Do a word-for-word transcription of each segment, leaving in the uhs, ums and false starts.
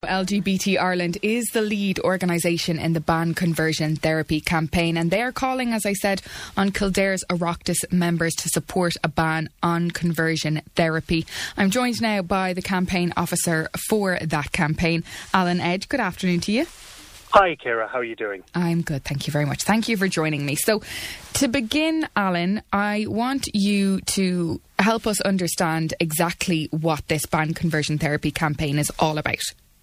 L G B T Ireland is the lead organisation in the Ban Conversion Therapy campaign, and they are calling, as I said, on Kildare's Oireachtas members to support a ban on conversion therapy. I'm joined now by the campaign officer for that campaign, Alan Edge. Good afternoon to you. Hi, Ciara. How are you doing? I'm good, thank you very much. Thank you for joining me. So, to begin, Alan, I want you to help us understand exactly what this Ban Conversion Therapy campaign is all about.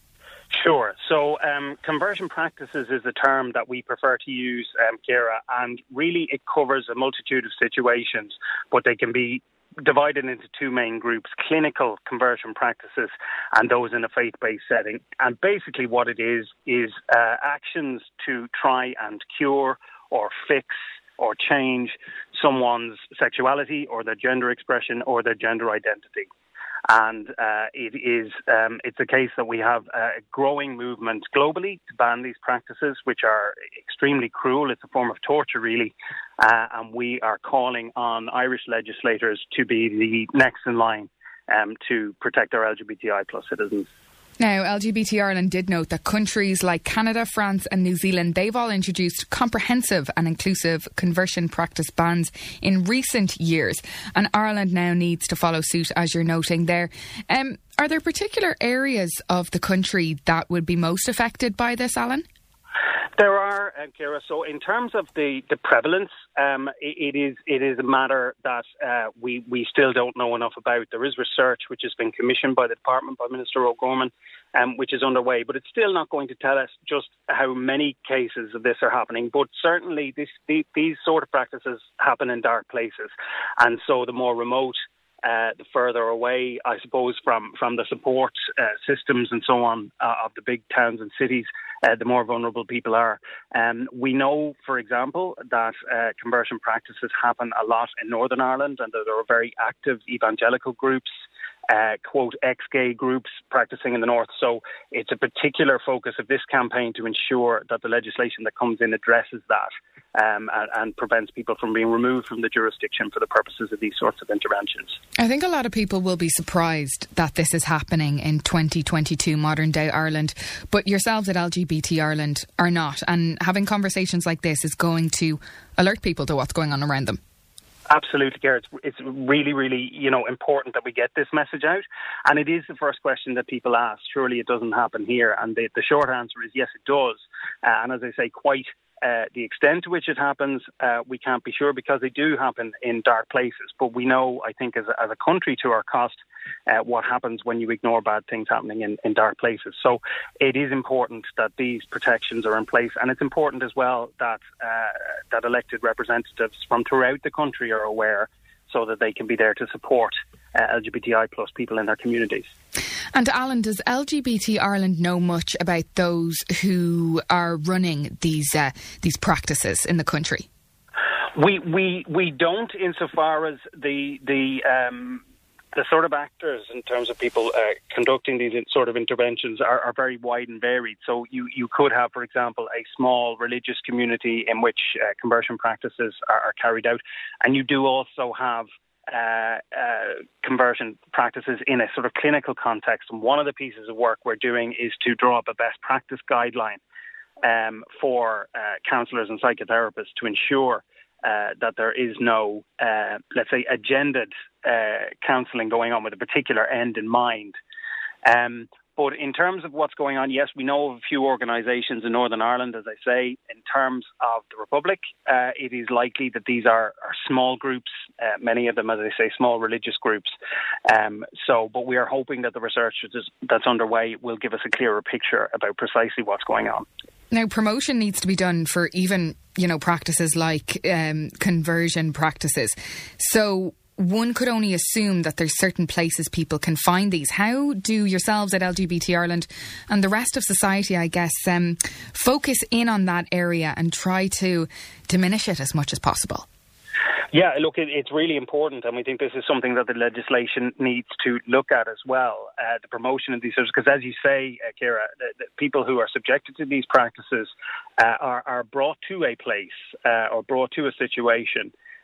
Sure. So, um, conversion practices is a term that we prefer to use, um, Ciara, and really it covers a multitude of situations, but they can be divided into two main groups: clinical conversion practices and those in a faith-based setting. And basically what it is, is uh, actions to try and cure or fix or change someone's sexuality or their gender expression or their gender identity. And uh, it is um, it's a case that we have a growing movement globally to ban these practices, which are extremely cruel. It's a form of torture, really. Uh, and we are calling on Irish legislators to be the next in line um, to protect our L G B T I plus citizens. Now, L G B T Ireland did note that countries like Canada, France and New Zealand, they've all introduced comprehensive and inclusive conversion practice bans in recent years. And Ireland now needs to follow suit, as you're noting there. Um, are there particular areas of the country that would be most affected by this, Alan? There are, uh, Ciara. So in terms of the, the prevalence, um, it, it is it is a matter that uh, we, we still don't know enough about. There is research which has been commissioned by the Department, by Minister O'Gorman, um, which is underway, but it's still not going to tell us just how many cases of this are happening. But certainly this, the, these sort of practices happen in dark places. And so the more remote, Uh, the further away, I suppose, from, from the support uh, systems and so on uh, of the big towns and cities, uh, the more vulnerable people are. Um, we know, for example, that uh, conversion practices happen a lot in Northern Ireland, and that there are very active evangelical groups, uh, quote, ex-gay groups practicing in the north. So it's a particular focus of this campaign to ensure that the legislation that comes in addresses that um, and, and prevents people from being removed from the jurisdiction for the purposes of these sorts of interventions. I think a lot of people will be surprised that this is happening in twenty twenty-two modern day Ireland, but yourselves at L G B T Ireland are not, and having conversations like this is going to alert people to what's going on around them. Absolutely, Gareth. It's really, really, you know, important that we get this message out. And it is the first question that people ask. Surely it doesn't happen here. And the, the short answer is yes, it does. Uh, and as I say, quite uh, the extent to which it happens, uh, we can't be sure, because they do happen in dark places. But we know, I think, as a, as a country to our cost, uh, what happens when you ignore bad things happening in, in dark places. So it is important that these protections are in place. And it's important as well that uh, that elected representatives from throughout the country are aware, so that they can be there to support uh, L G B T I plus people in their communities. And Alan, does L G B T Ireland know much about those who are running these uh, these practices in the country? We we we don't, insofar as the the um, the sort of actors in terms of people uh, conducting these sort of interventions are, are very wide and varied. So you, you could have, for example, a small religious community in which uh, conversion practices are, are carried out, and you do also have Uh, uh, conversion practices in a sort of clinical context. And one of the pieces of work we're doing is to draw up a best practice guideline um, for uh, counsellors and psychotherapists to ensure uh, that there is no, uh, let's say, agendaed uh, counselling going on with a particular end in mind. Um, But in terms of what's going on, yes, we know of a few organisations in Northern Ireland, as I say. In terms of the Republic, uh, it is likely that these are, are small groups, uh, many of them, as I say, small religious groups. Um, so, but we are hoping that the research that's underway will give us a clearer picture about precisely what's going on. Now, promotion needs to be done for even, you know, practices like um, conversion practices. So one could only assume that there's certain places people can find these. How do yourselves at L G B T Ireland and the rest of society, I guess, um, focus in on that area and try to diminish it as much as possible? Yeah, look, it, it's really important, and we think this is something that the legislation needs to look at as well, uh, the promotion of these services, because as you say, uh, Ciara, the, the people who are subjected to these practices uh, are, are brought to a place uh, or brought to a situation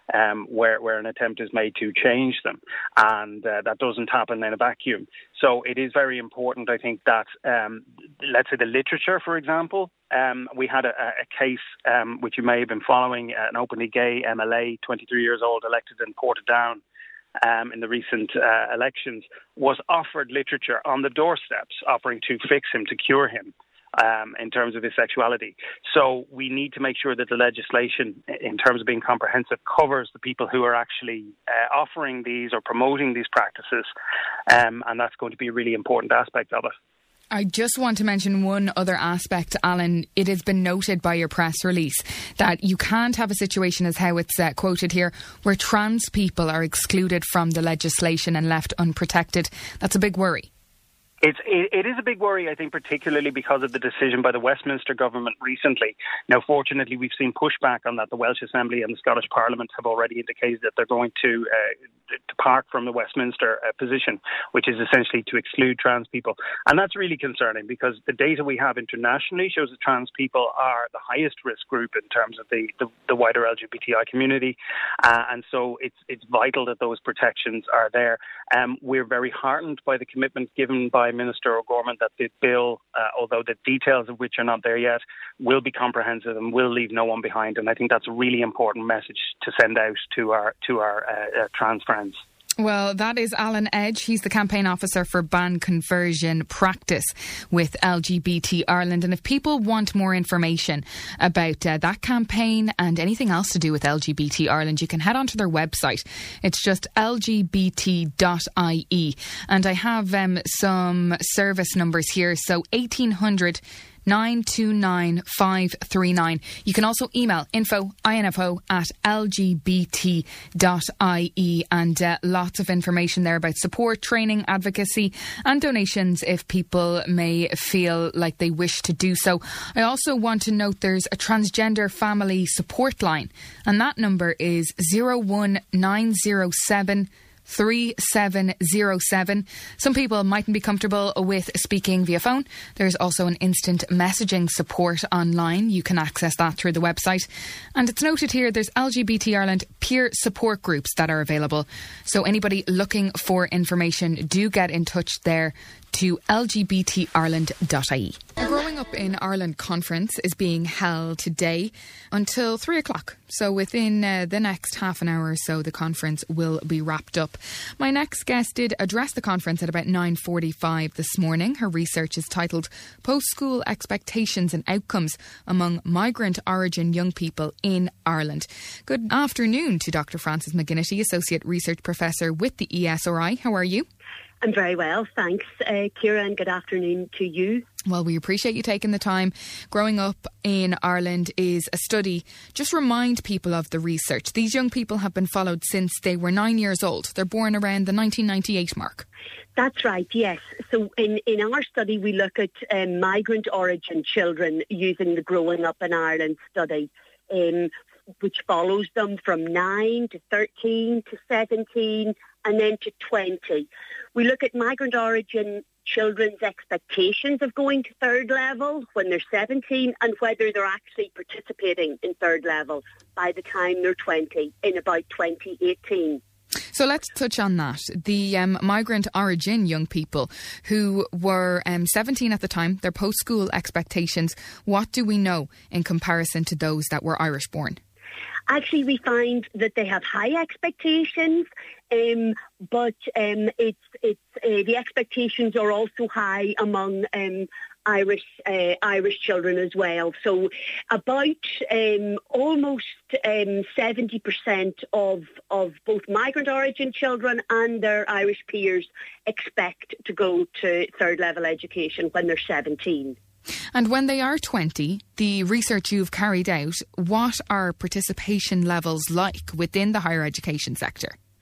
um, where, where an attempt is made to change them. And uh, that doesn't happen in a vacuum. So it is very important, I think, that, um, let's say the literature, for example, um, we had a, a case um, which you may have been following, an openly gay M L A, twenty-three years old, elected in Portadown um, in the recent uh, elections, was offered literature on the doorsteps, offering to fix him, to cure him. Um, in terms of his sexuality. So we need to make sure that the legislation, in terms of being comprehensive, covers the people who are actually uh, offering these or promoting these practices, um, and that's going to be a really important aspect of it. I just want to mention one other aspect, Alan. It has been noted by your press release that you can't have a situation, as how it's uh, quoted here, where trans people are excluded from the legislation and left unprotected. That's a big worry. It's, it, it is a big worry, I think, particularly because of the decision by the Westminster government recently. Now, fortunately, we've seen pushback on that. The Welsh Assembly and the Scottish Parliament have already indicated that they're going to uh, depart from the Westminster uh, position, which is essentially to exclude trans people. And that's really concerning because the data we have internationally shows that trans people are the highest risk group in terms of the, the, the wider L G B T I community. Uh, and so it's, it's vital that those protections are there. Um, we're very heartened by the commitment given by Minister O'Gorman that the bill, uh, although the details of which are not there yet, will be comprehensive and will leave no one behind. And I think that's a really important message to send out to our to our uh, uh, trans friends. Well, that is Alan Edge. He's the campaign officer for Ban Conversion Practice with L G B T Ireland. And if people want more information about uh, that campaign and anything else to do with L G B T Ireland, you can head onto their website. It's just L G B T dot I E. And I have um, some service numbers here. So eighteen hundred nine two nine five three nine. You can also email info, info at L G B T dot I E, and uh, lots of information there about support, training, advocacy and donations if people may feel like they wish to do so. I also want to note there's a transgender family support line, and that number is zero one nine zero seven three seven zero seven. Some people mightn't be comfortable with speaking via phone. There's also an instant messaging support online. You can access that through the website. And it's noted here there's L G B T Ireland peer support groups that are available. So anybody looking for information, do get in touch there to L G B T Ireland dot I E. The Growing Up in Ireland conference is being held today until three o'clock. So within uh, the next half an hour or so, the conference will be wrapped up. My next guest did address the conference at about nine forty-five this morning. Her research is titled Post-School Expectations and Outcomes Among Migrant Origin Young People in Ireland. Good afternoon to Doctor Frances McGinnity, Associate Research Professor with the E S R I. How are you? I'm very well, thanks, uh, Ciara, and good afternoon to you. Well, we appreciate you taking the time. Growing Up in Ireland is a study. Just remind people of the research. These young people have been followed since they were nine years old. They're born around the nineteen ninety-eight mark. That's right, yes. So in, in our study, we look at um, migrant origin children using the Growing Up in Ireland study, um, which follows them from nine to thirteen to seventeen and then to twenty. We look at migrant origin children's expectations of going to third level when they're seventeen and whether they're actually participating in third level by the time they're twenty, in about twenty eighteen. So let's touch on that. The um, migrant origin young people who were um, seventeen at the time, their post-school expectations, what do we know in comparison to those that were Irish born? Actually, we find that they have high expectations, um, but um, it's it's uh, the expectations are also high among um, Irish uh, Irish children as well. So, about um, almost um, seventy percent of of both migrant origin children and their Irish peers expect to go to third level education when they're seventeen. And when they are twenty, the research you've carried out, what are participation levels like within the higher education sector?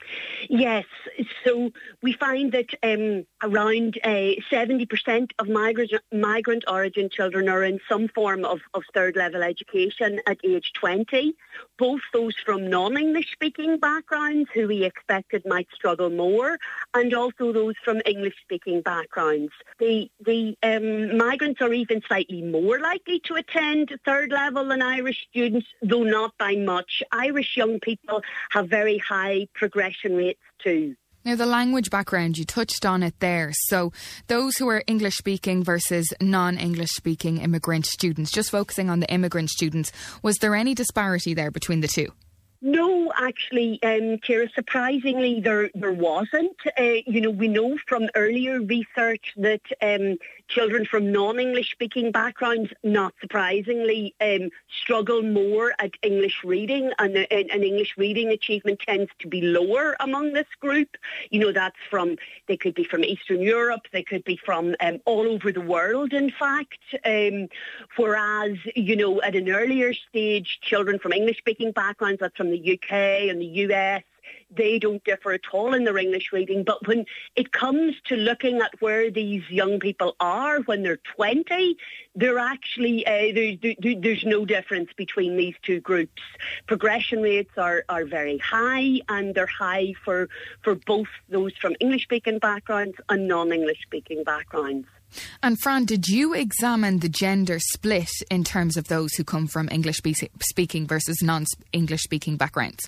Yes, so we find that um, around uh, seventy percent of migrant, migrant origin children are in some form of, of third level education at age twenty, both those from non-English speaking backgrounds who we expected might struggle more, and also those from English speaking backgrounds. The, the um, migrants are even slightly more likely to attend third level than Irish students, though not by much. Irish young people have very high progression rates too. Now, the language background, you touched on it there. So those who are English speaking versus non-English speaking immigrant students, just focusing on the immigrant students, was there any disparity there between the two? No, actually, um, Ciara, surprisingly, there there wasn't. Uh, you know, we know from earlier research that um, children from non-English speaking backgrounds, not surprisingly, um, struggle more at English reading, and, and, and English reading achievement tends to be lower among this group. You know, that's from, they could be from Eastern Europe, they could be from um, all over the world, in fact. Um, whereas, you know, at an earlier stage, children from English speaking backgrounds, that's from the U K and the U S, they don't differ at all in their English reading. But when it comes to looking at where these young people are when they're twenty, they're actually, uh, there, there, there's no difference between these two groups. Progression rates are, are very high, and they're high for, for both those from English-speaking backgrounds and non-English-speaking backgrounds. And Fran, did you examine the gender split in terms of those who come from English speaking versus non-English speaking backgrounds?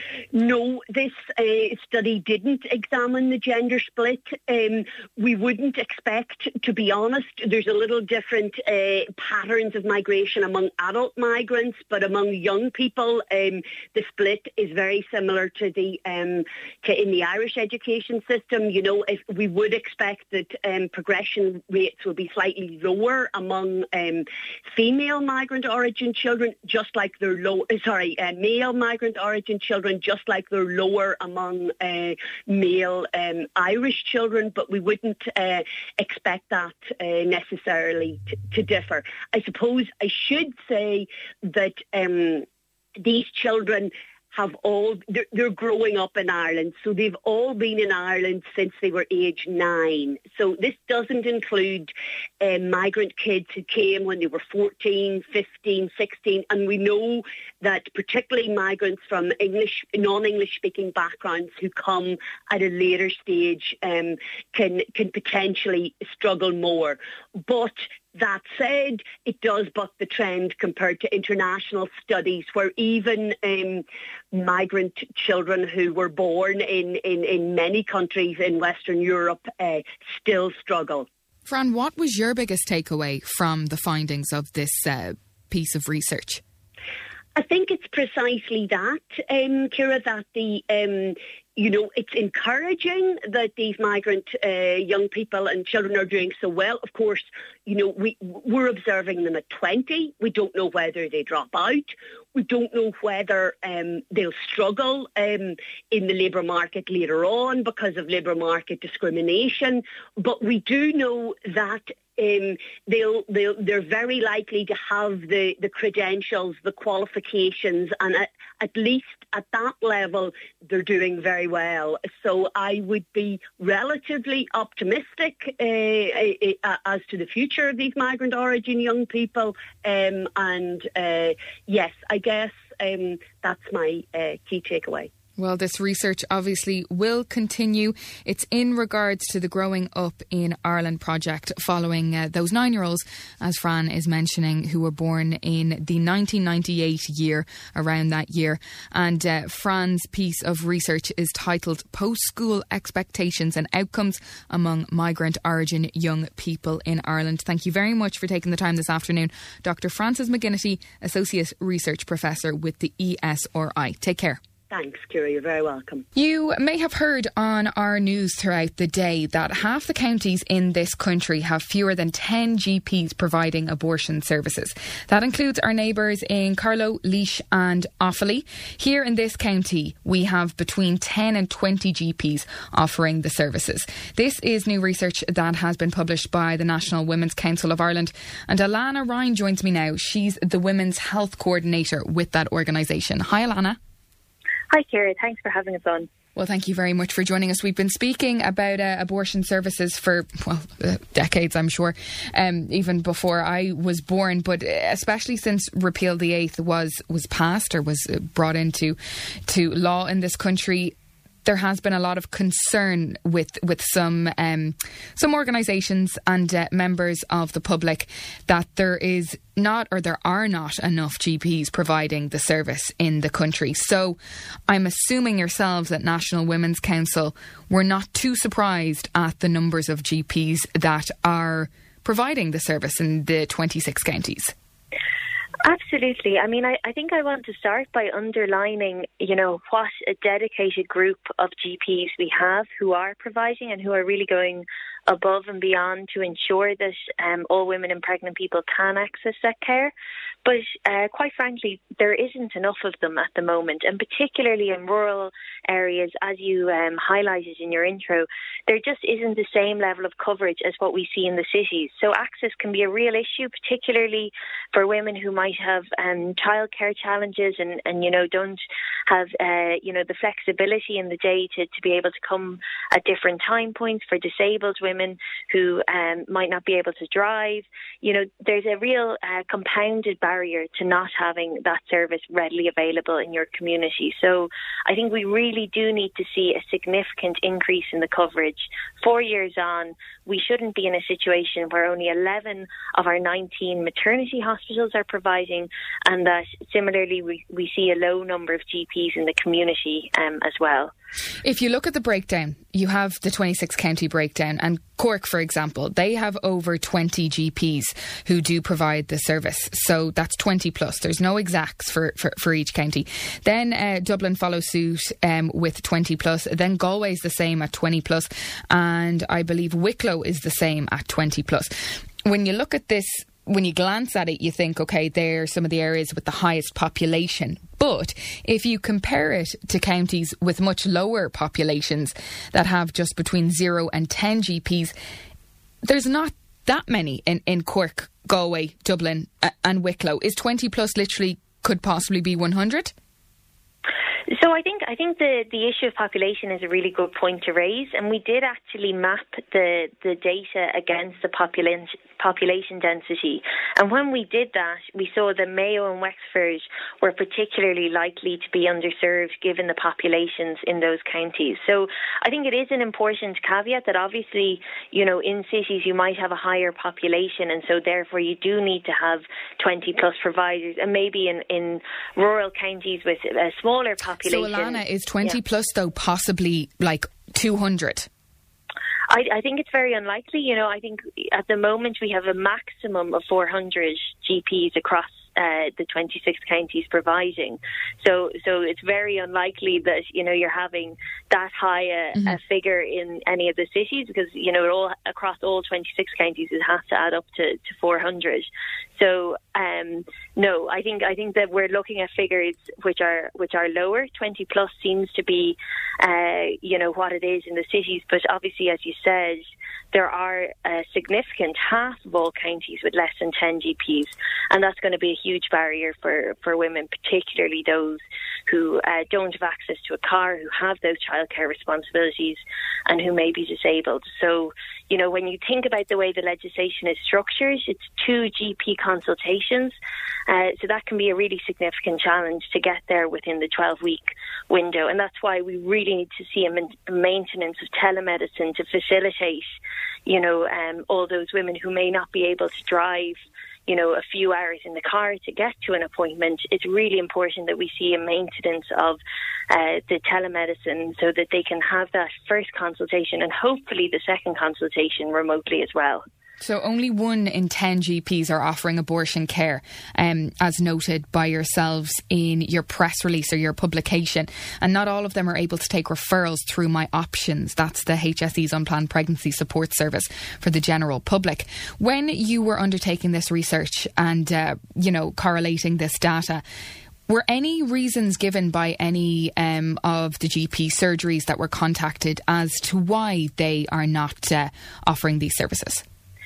No, this uh, study didn't examine the gender split. Um, we wouldn't expect, to be honest, there's a little different uh, patterns of migration among adult migrants, but among young people, um, the split is very similar to the um, to in the Irish education system. You know, if we would expect that um, progression rates will be slightly lower among um, female migrant origin children, just like they're low. Sorry, uh, male migrant origin children, just like they're lower among uh, male um, Irish children, but we wouldn't uh, expect that uh, necessarily to, to differ. I suppose I should say that um, these children have all, they're, they're growing up in Ireland, so they've all been in Ireland since they were age nine. So this doesn't include uh, migrant kids who came when they were fourteen, fifteen, sixteen, and we know that particularly migrants from English, non-English speaking backgrounds who come at a later stage um, can can potentially struggle more. But that said, it does buck the trend compared to international studies where even um, migrant children who were born in, in, in many countries in Western Europe uh, still struggle. Fran, what was your biggest takeaway from the findings of this uh, piece of research? I think it's precisely that, um, Ciara, that the, um, you know, it's encouraging that these migrant uh, young people and children are doing so well. Of course, you know, we, we're observing them at twenty. We don't know whether they drop out. We don't know whether um, they'll struggle um, in the labour market later on because of labour market discrimination. But we do know that Um, they'll, they'll, they're very likely to have the, the credentials, the qualifications, and at, at least at that level, they're doing very well. So I would be relatively optimistic uh, uh, as to the future of these migrant origin young people. Um, and uh, yes, I guess um, that's my uh, key takeaway. Well, this research obviously will continue. It's in regards to the Growing Up in Ireland project following uh, those nine-year-olds, as Fran is mentioning, who were born in the nineteen ninety-eight year, around that year. And uh, Fran's piece of research is titled Post-School Expectations and Outcomes Among Migrant Origin Young People in Ireland. Thank you very much for taking the time this afternoon. Doctor Frances McGinnity, Associate Research Professor with the E S R I. Take care. Thanks, Ciara. You're very welcome. You may have heard on our news throughout the day that half the counties in this country have fewer than ten G Ps providing abortion services. That includes our neighbours in Carlow, Laois and Offaly. Here in this county, we have between ten and twenty G Ps offering the services. This is new research that has been published by the National Women's Council of Ireland. And Alana Ryan joins me now. She's the Women's Health Coordinator with that organisation. Hi, Alana. Hi, Ciara. Thanks for having us on. Well, thank you very much for joining us. We've been speaking about uh, abortion services for, well, uh, decades, I'm sure, um, even before I was born, but especially since Repeal the Eighth was, was passed or was brought into to law in this country. There has been a lot of concern with with some um, some organisations and uh, members of the public that there is not, or there are not enough G Ps providing the service in the country. So I'm assuming yourselves at National Women's Council were not too surprised at the numbers of G Ps that are providing the service in the twenty-six counties. Absolutely. I mean, I, I think I want to start by underlining, you know, what a dedicated group of G Ps we have who are providing and who are really going above and beyond to ensure that um, all women and pregnant people can access that care. But uh, quite frankly, there isn't enough of them at the moment, and particularly in rural areas, as you um, highlighted in your intro, there just isn't the same level of coverage as what we see in the cities. So access can be a real issue, particularly for women who might have um, childcare challenges and, and, you know, don't have, uh, you know, the flexibility in the day to, to be able to come at different time points. For disabled women who um, might not be able to drive, you know, there's a real uh, compounded barrier to not having that service readily available in your community. So I think we really do need to see a significant increase in the coverage. Four years on, we shouldn't be in a situation where only eleven of our nineteen maternity hospitals are providing, and that similarly we, we see a low number of G Ps in the community um, as well. If you look at the breakdown, you have the twenty-six county breakdown, and Cork, for example, they have over twenty G Ps who do provide the service. So that's twenty plus. There's no exacts for, for, for each county. Then uh, Dublin follows suit um, with twenty plus. Then Galway's the same at twenty plus. And I believe Wicklow is the same at twenty plus. When you look at this, when you glance at it, you think, OK, they're some of the areas with the highest population. But if you compare it to counties with much lower populations that have just between zero and ten G Ps, there's not that many in, in Cork, Galway, Dublin uh, and Wicklow. Is twenty plus literally could possibly be one hundred? So I think I think the, the issue of population is a really good point to raise, and we did actually map the, the data against the population population density. And when we did that, we saw that Mayo and Wexford were particularly likely to be underserved given the populations in those counties. So I think it is an important caveat that obviously, you know, in cities you might have a higher population, and so therefore you do need to have twenty plus providers, and maybe in, in rural counties with a smaller population. So Alana, is twenty yeah. plus though possibly like two hundred? I, I think it's very unlikely. You know, I think at the moment we have a maximum of four hundred G Ps across uh, the twenty-six counties providing. So so it's very unlikely that, you know, you're having that high a, mm-hmm. a figure in any of the cities, because, you know, all across all twenty-six counties it has to add up to, to four hundred. So um, no, I think I think that we're looking at figures which are which are lower. twenty plus seems to be, uh, you know, what it is in the cities. But obviously, as you said, there are a significant half of all counties with less than ten G Ps, and that's going to be a huge barrier for, for women, particularly those who uh, don't have access to a car, who have those childcare responsibilities, and who may be disabled. So, you know, when you think about the way the legislation is structured, it's two G P consultations. Uh, so that can be a really significant challenge to get there within the twelve-week window. And that's why we really need to see a, man- a maintenance of telemedicine to facilitate, you know, um, all those women who may not be able to drive, you know, a few hours in the car to get to an appointment. It's really important that we see a maintenance of uh, the telemedicine so that they can have that first consultation and hopefully the second consultation remotely as well. So only one in ten G Ps are offering abortion care, um, as noted by yourselves in your press release or your publication. And not all of them are able to take referrals through My Options. That's the H S E's Unplanned Pregnancy Support Service for the general public. When you were undertaking this research and, uh, you know, correlating this data, were any reasons given by any um, of the G P surgeries that were contacted as to why they are not uh, offering these services?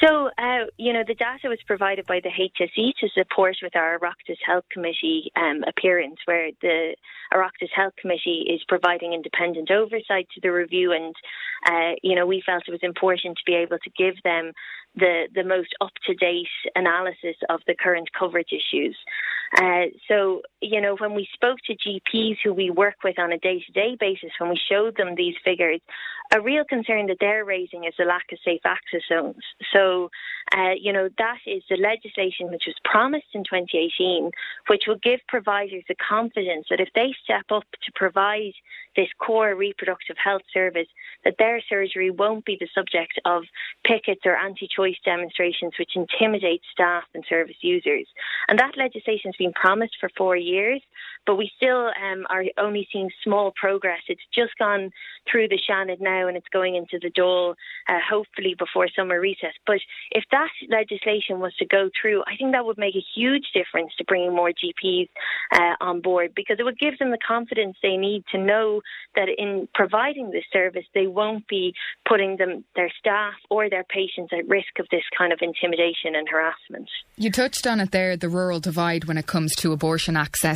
So, uh, you know, the data was provided by the H S E to support with our Oireachtas Health Committee um, appearance, where the Oireachtas Health Committee is providing independent oversight to the review. And, uh, you know, we felt it was important to be able to give them the, the most up-to-date analysis of the current coverage issues. Uh, so, you know, when we spoke to G Ps who we work with on a day-to-day basis, when we showed them these figures, a real concern that they're raising is the lack of safe access zones. So, uh, you know, that is the legislation which was promised in twenty eighteen, which will give providers the confidence that if they step up to provide this core reproductive health service, that their surgery won't be the subject of pickets or anti-choice demonstrations which intimidate staff and service users. And that legislation has been promised for four years, but we still um, are only seeing small progress. It's just gone through the Seanad now and it's going into the Dáil, uh, hopefully before summer recess. But if that legislation was to go through, I think that would make a huge difference to bringing more G Ps uh, on board, because it would give them the confidence they need to know that in providing this service, they won't be putting them, their staff or their patients at risk of this kind of intimidation and harassment. You touched on it there, the rural divide when it comes to abortion access.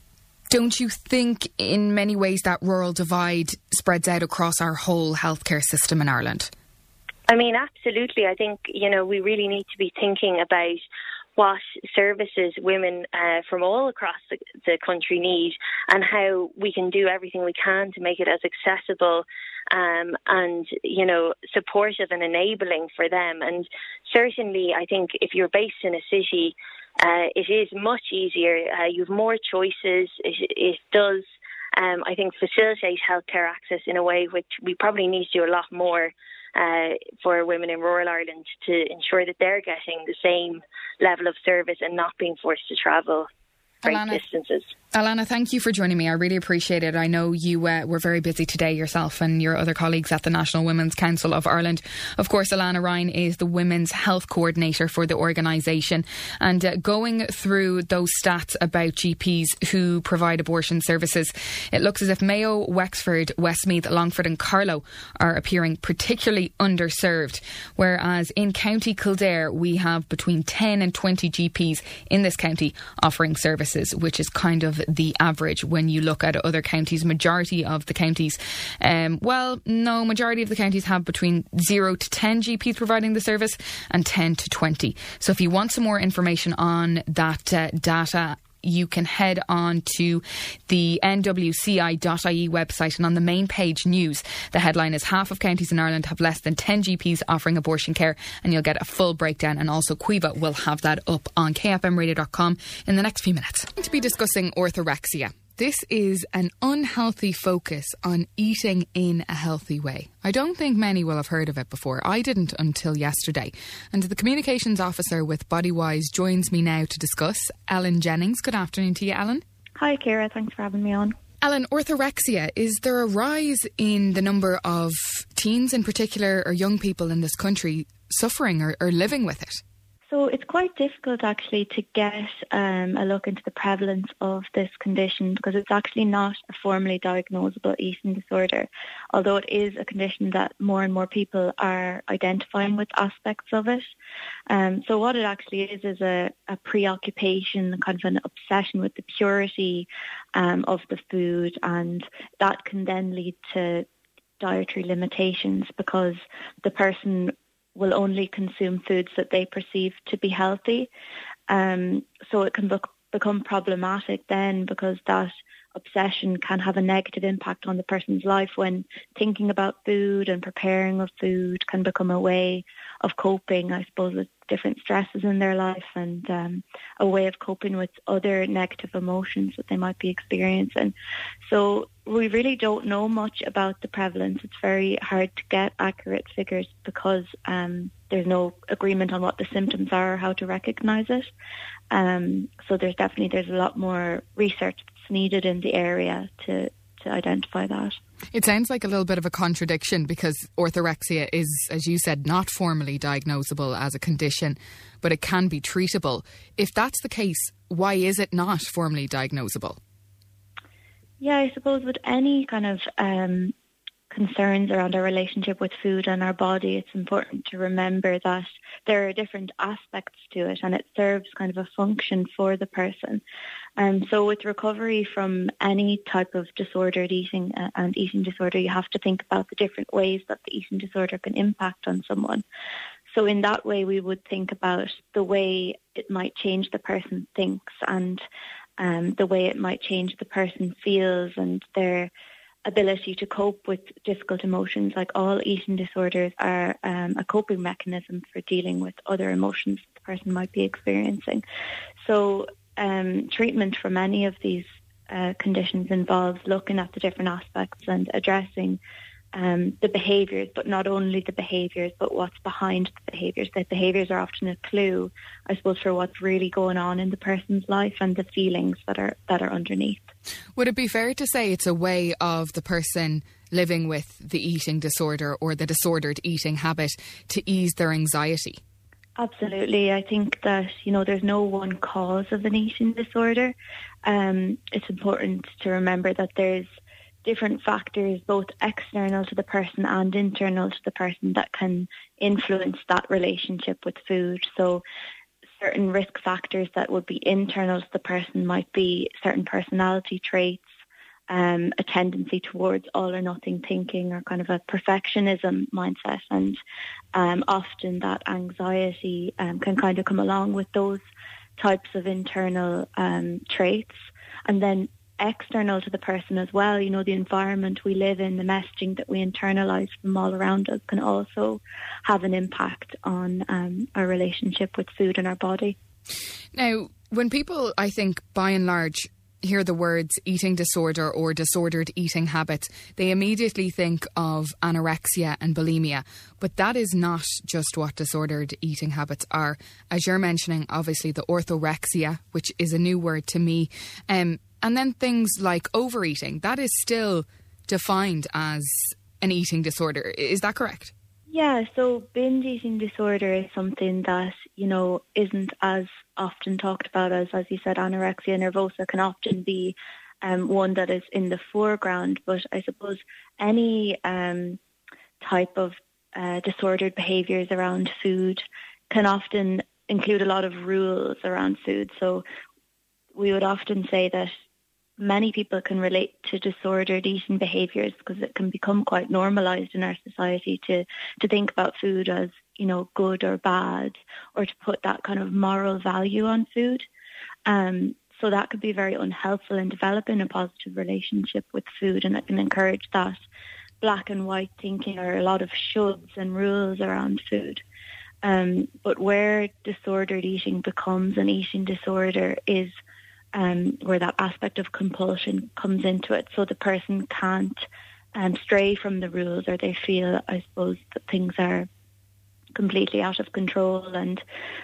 Don't you think in many ways that rural divide spreads out across our whole healthcare system in Ireland? I mean, absolutely. I think, you know, we really need to be thinking about what services women uh, from all across the, the country need and how we can do everything we can to make it as accessible um, and, you know, supportive and enabling for them. And certainly, I think if you're based in a city, uh, it is much easier. Uh, you have more choices. It, it does, um, I think, facilitate healthcare access in a way which we probably need to do a lot more Uh, for women in rural Ireland to ensure that they're getting the same level of service and not being forced to travel great Alana, distances. Alana, thank you for joining me. I really appreciate it. I know you uh, were very busy today yourself and your other colleagues at the National Women's Council of Ireland. Of course, Alana Ryan is the Women's Health Coordinator for the organisation. And uh, going through those stats about G Ps who provide abortion services, it looks as if Mayo, Wexford, Westmeath, Longford and Carlow are appearing particularly underserved. Whereas in County Kildare, we have between ten and twenty G Ps in this county offering services, which is kind of the average when you look at other counties. Majority of the counties, um, well, no, majority of the counties have between zero to ten G Ps providing the service and ten to twenty. So if you want some more information on that uh, data, you can head on to the N W C I dot I E website, and on the main page news, the headline is half of counties in Ireland have less than ten G Ps offering abortion care, and you'll get a full breakdown. And also Quiva will have that up on k f m radio dot com in the next few minutes. We're going to be discussing orthorexia. This is an unhealthy focus on eating in a healthy way. I don't think many will have heard of it before. I didn't until yesterday. And the communications officer with Bodywise joins me now to discuss. Ellen Jennings, good afternoon to you, Ellen. Hi, Ciara. Thanks for having me on. Ellen, orthorexia, is there a rise in the number of teens in particular or young people in this country suffering or, or living with it? So it's quite difficult actually to get um, a look into the prevalence of this condition because it's actually not a formally diagnosable eating disorder, although it is a condition that more and more people are identifying with aspects of it. Um, so what it actually is is a, a preoccupation, kind of an obsession with the purity um, of the food, and that can then lead to dietary limitations because the person will only consume foods that they perceive to be healthy. Um, so it can bec- become problematic then because that obsession can have a negative impact on the person's life when thinking about food and preparing of food can become a way of coping, I suppose, with different stresses in their life and um, a way of coping with other negative emotions that they might be experiencing. So we really don't know much about the prevalence. It's very hard to get accurate figures because um, there's no agreement on what the symptoms are or how to recognise it. Um, so there's definitely there's a lot more research that's needed in the area to to identify that. It sounds like a little bit of a contradiction because orthorexia is, as you said, not formally diagnosable as a condition, but it can be treatable. If that's the case, why is it not formally diagnosable? Yeah, I suppose with any kind of um, concerns around our relationship with food and our body, it's important to remember that there are different aspects to it and it serves kind of a function for the person. And so with recovery from any type of disordered eating uh, and eating disorder, you have to think about the different ways that the eating disorder can impact on someone. So in that way, we would think about the way it might change the person thinks and um, the way it might change the person feels and their ability to cope with difficult emotions. Like all eating disorders are um, a coping mechanism for dealing with other emotions the person might be experiencing. So um, treatment for many of these uh, conditions involves looking at the different aspects and addressing um, the behaviours, but not only the behaviours, but what's behind the behaviours. The behaviours are often a clue, I suppose, for what's really going on in the person's life and the feelings that are that are underneath. Would it be fair to say it's a way of the person living with the eating disorder or the disordered eating habit to ease their anxiety? Absolutely. I think that, you know, there's no one cause of an eating disorder. Um, it's important to remember that there's different factors, both external to the person and internal to the person, that can influence that relationship with food. So certain risk factors that would be internal to the person might be certain personality traits, um, a tendency towards all or nothing thinking or kind of a perfectionism mindset. And um, often that anxiety um, can kind of come along with those types of internal um, traits. And then external to the person as well, you know, the environment we live in, the messaging that we internalise from all around us can also have an impact on um, our relationship with food and our body. Now, when people, I think, by and large, hear the words eating disorder or disordered eating habits, they immediately think of anorexia and bulimia. But that is not just what disordered eating habits are. As you're mentioning, obviously, the orthorexia, which is a new word to me, um, and then things like overeating, that is still defined as an eating disorder. Is that correct? Yeah, so binge eating disorder is something that, you know, isn't as often talked about as, as you said, anorexia nervosa can often be um, one that is in the foreground. But I suppose any um, type of uh, disordered behaviours around food can often include a lot of rules around food. So we would often say that many people can relate to disordered eating behaviours because it can become quite normalised in our society to, to think about food as, you know, good or bad, or to put that kind of moral value on food. Um, so that could be very unhelpful in developing a positive relationship with food, and it can encourage that black and white thinking or a lot of shoulds and rules around food. Um, but where disordered eating becomes an eating disorder is Um, where that aspect of compulsion comes into it. So the person can't um, stray from the rules, or they feel, I suppose, that things are completely out of control, and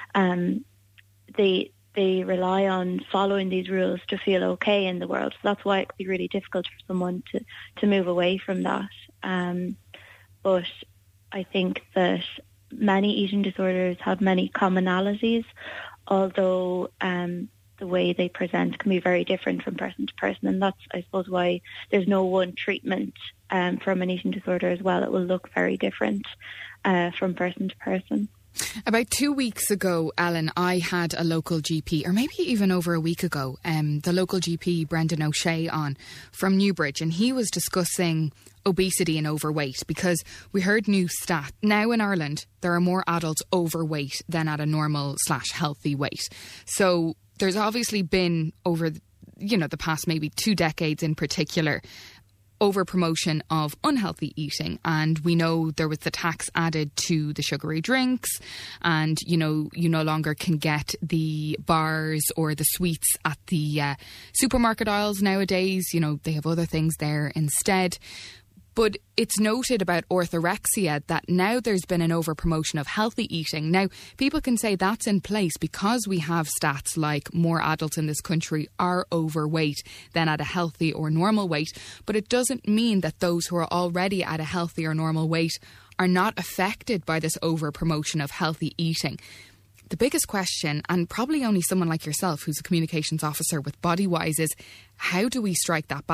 um, they they rely on following these rules to feel okay in the world. So that's why it could be really difficult for someone to, to move away from that. Um, but I think that many eating disorders have many commonalities, although um, the way they present can be very different from person to person, and that's, I suppose, why there's no one treatment um, from an eating disorder as well. It will look very different uh, from person to person. About two weeks ago, Ellen, I had a local G P, or maybe even over a week ago, um, the local G P, Brendan O'Shea, on from Newbridge, and he was discussing obesity and overweight, because we heard new stat. Now in Ireland, there are more adults overweight than at a normal slash healthy weight. So there's obviously been, over, you know, the past maybe two decades in particular, over promotion of unhealthy eating, and we know there was the tax added to the sugary drinks, and you know you no longer can get the bars or the sweets at the uh, supermarket aisles nowadays. You know, they have other things there instead. But it's noted about orthorexia that now there's been an over-promotion of healthy eating. Now, people can say that's in place because we have stats like more adults in this country are overweight than at a healthy or normal weight. But it doesn't mean that those who are already at a healthy or normal weight are not affected by this over-promotion of healthy eating. The biggest question, and probably only someone like yourself who's a communications officer with Bodywise, is how do we strike that balance?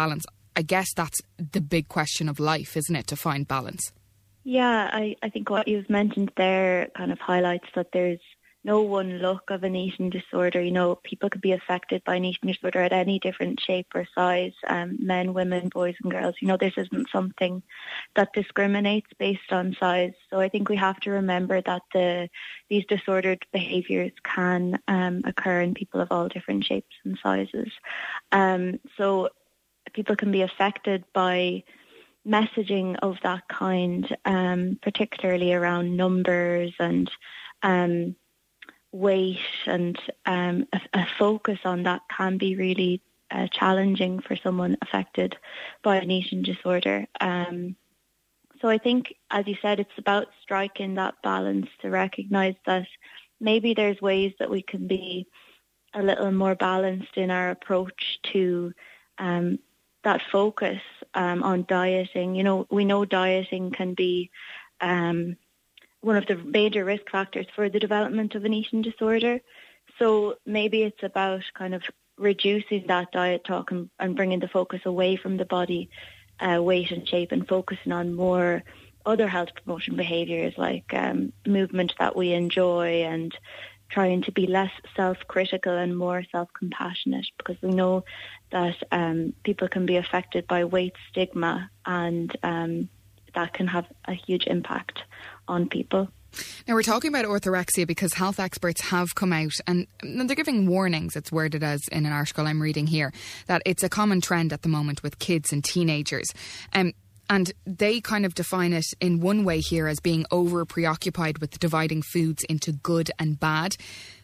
I guess that's the big question of life, isn't it, to find balance? Yeah, I, I think what you've mentioned there kind of highlights that there's no one look of an eating disorder. You know, people could be affected by an eating disorder at any different shape or size, um, men, women, boys and girls. You know, this isn't something that discriminates based on size. So I think we have to remember that the these disordered behaviours can um, occur in people of all different shapes and sizes. Um, so people can be affected by messaging of that kind, um, particularly around numbers and um weight, and um, a, a focus on that can be really uh, challenging for someone affected by an eating disorder. Um, so I think, as you said, it's about striking that balance to recognise that maybe there's ways that we can be a little more balanced in our approach to um, that focus um, on dieting. You know, we know dieting can be um, one of the major risk factors for the development of an eating disorder. So maybe it's about kind of reducing that diet talk and, and bringing the focus away from the body uh, weight and shape and focusing on more other health promotion behaviours like um, movement that we enjoy, and trying to be less self-critical and more self-compassionate, because we know that um, people can be affected by weight stigma, and um, that can have a huge impact on people. Now, we're talking about orthorexia because health experts have come out and they're giving warnings. It's worded as in an article I'm reading here, that it's a common trend at the moment with kids and teenagers. Um, and they kind of define it in one way here as being over preoccupied with dividing foods into good and bad.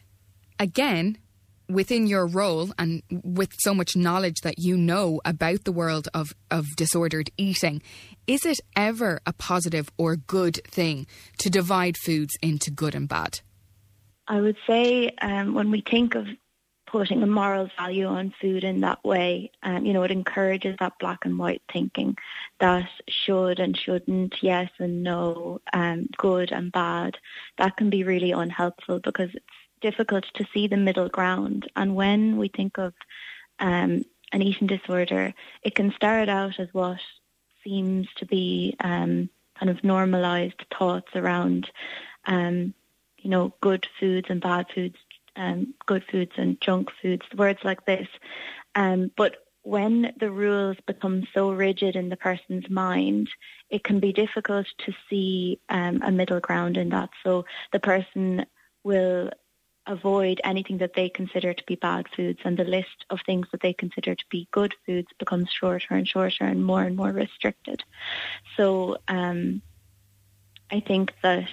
Again, within your role and with so much knowledge that you know about the world of, of disordered eating, is it ever a positive or good thing to divide foods into good and bad? I would say um, when we think of putting a moral value on food in that way, um, you know, it encourages that black and white thinking, that should and shouldn't, yes and no, um, good and bad. That can be really unhelpful because it's difficult to see the middle ground. And when we think of um, an eating disorder, it can start out as what seems to be um, kind of normalised thoughts around, um, you know, good foods and bad foods, um, good foods and junk foods, words like this. Um, but when the rules become so rigid in the person's mind, it can be difficult to see um, a middle ground in that. So the person will avoid anything that they consider to be bad foods, and the list of things that they consider to be good foods becomes shorter and shorter and more and more restricted. So um, I think that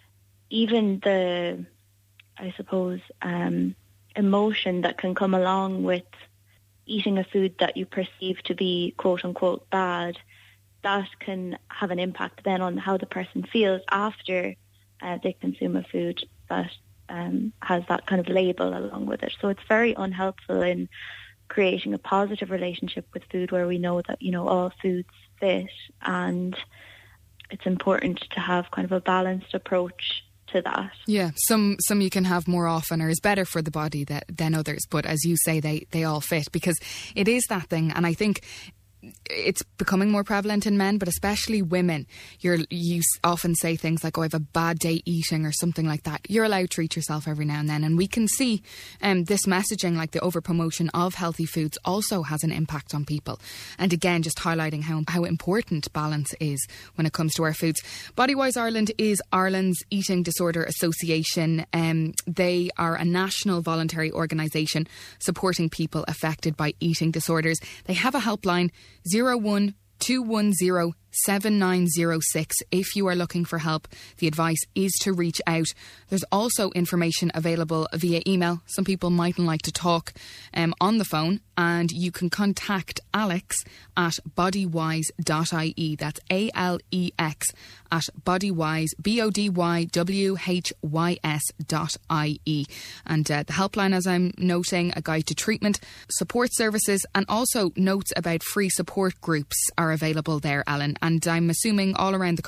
even the, I suppose, um, emotion that can come along with eating a food that you perceive to be quote unquote bad, that can have an impact then on how the person feels after uh, they consume a food that Um, has that kind of label along with it. So it's very unhelpful in creating a positive relationship with food where we know that, you know, all foods fit, and it's important to have kind of a balanced approach to that. Yeah, some some you can have more often or is better for the body that, than others, but as you say, they, they all fit, because it is that thing. And I think it's becoming more prevalent in men, but especially women. You're, you often say things like, oh, I have a bad day eating or something like that. You're allowed to treat yourself every now and then. And we can see um, this messaging, like the over-promotion of healthy foods, also has an impact on people. And again, just highlighting how, how important balance is when it comes to our foods. Bodywise Ireland is Ireland's Eating Disorder Association. Um, they are a national voluntary organisation supporting people affected by eating disorders. They have a helpline, zero one two one zero seven nine zero six. If you are looking for help, the advice is to reach out. There's also information available via email. Some people mightn't like to talk um, on the phone, and you can contact Alex at bodywise dot I E. That's A L E X at bodywise, B O D Y W H Y S dot I E. And uh, the helpline, as I'm noting, a guide to treatment, support services, and also notes about free support groups are available there, Alan. And I'm assuming all around the country.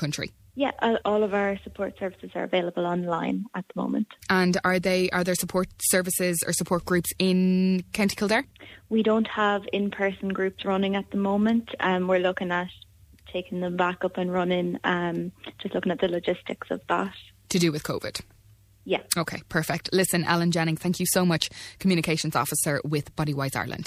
Yeah, all of our support services are available online at the moment. And are they are there support services or support groups in County Kildare? We don't have in-person groups running at the moment. Um, we're looking at taking them back up and running, um, just looking at the logistics of that. To do with COVID? Yeah. Okay, perfect. Listen, Ellen Jennings, thank you so much, Communications Officer with Bodywise Ireland.